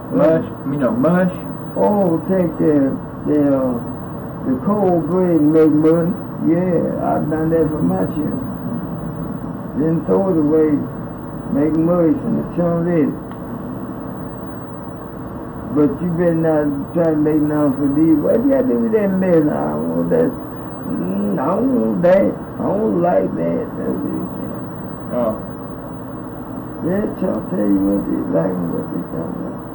Mush? Mush? Oh, take the cold bread and make mush. Yeah, I've done that for my children. Then throw it away, make mush and the children ready. But you better not try to make nothing for these. What you got to do with that mess? I don't want that. I don't want that. I don't like that. That's it. Oh. Yeah, I'll tell you what they like and what they don't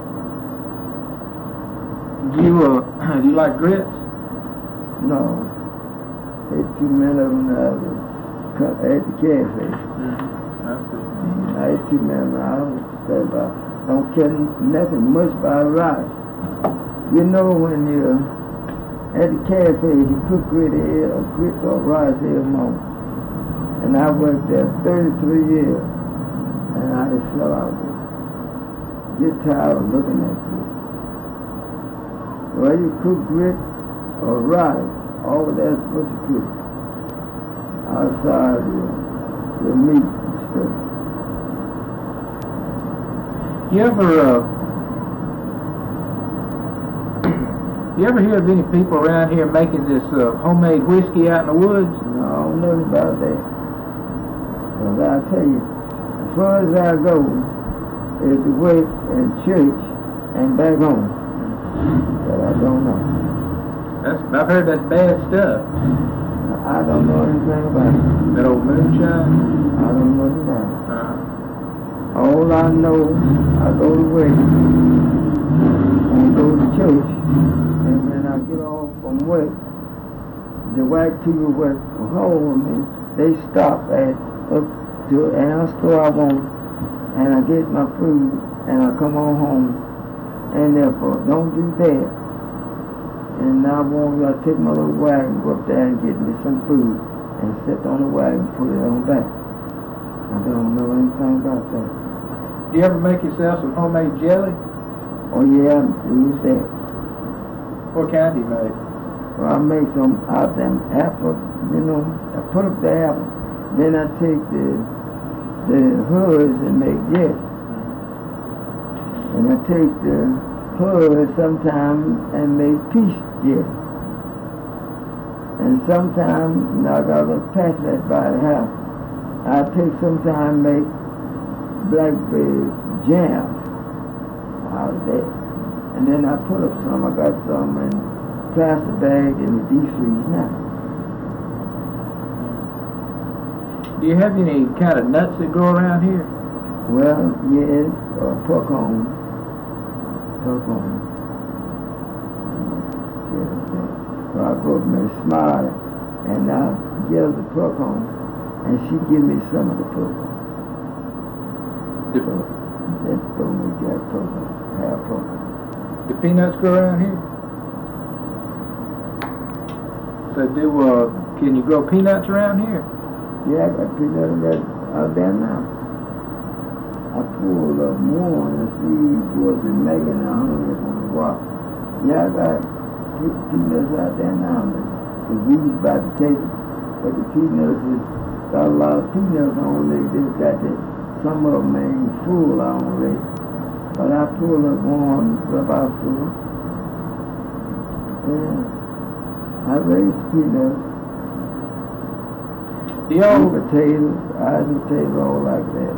like. Do you like grits? No. There's too many of them at the cafe. I see. I ate too many. I don't care nothing much about rice. You know when you're at the cafe, you cook grits or rice every morning. And I worked there 33 years. And I just fell out of it. Get tired of looking at you. Well, you cook grits or rice, all that's what you cook. Outside your meat and stuff. You ever hear of any people around here making this homemade whiskey out in the woods? No, I don't know about that. Because I tell you, as far as I go, is to work in church and back home. But I don't know. I've heard that's bad stuff. I don't know anything about it. That old moonshine? I don't know about it. All I know, I go to work and go to church, and when I get off from work, the white people work home with me, they stop up to any store I want, and I get my food, and I come on home, and therefore, don't do that. And I take my little wagon, go up there and get me some food, and sit on the wagon, put it on back. I don't know anything about that. Do you ever make yourself some homemade jelly? Oh yeah, I do that. What kind do you make? Well, I make some out of them apples, I put up the apple. Then I take the hoods and make jelly. And I take the hoods sometimes and make peach jelly. And sometimes, I got a little patch by the house. I take sometimes make blackberry jam out of that. And then I put up some, I got some in plastic bag in the deep freeze now. Do you have any kind of nuts that grow around here? Well, yes, pecan. So I go up and smile and I give the pecan and she give me some of the pecan. So that's the only got pecan, half pecan. Do peanuts grow around here? So can you grow peanuts around here? Yeah, I got peanuts out there now. I pulled up more and see was it making a hundred on the rock. Yeah, I got peanuts out there now. The weeds about to take it. But the peanuts got a lot of peanuts on it. They just got that. Some of them ain't full already. But I pulled up one about full. Yeah. I raised peanuts. Potatoes, potatoes, all like that.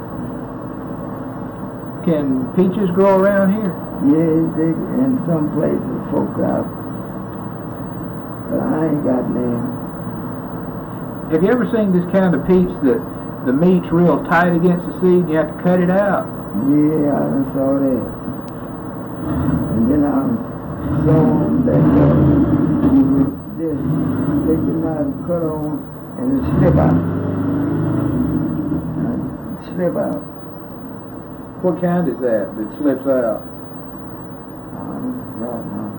Can peaches grow around here? Yeah, they in some places folk out. But I ain't got none. Have you ever seen this kind of peach that the meat's real tight against the seed and you have to cut it out? Yeah, I done saw that. And then I saw that they can cut on and it slip out. Slip out. What kind is that slips out? I don't know.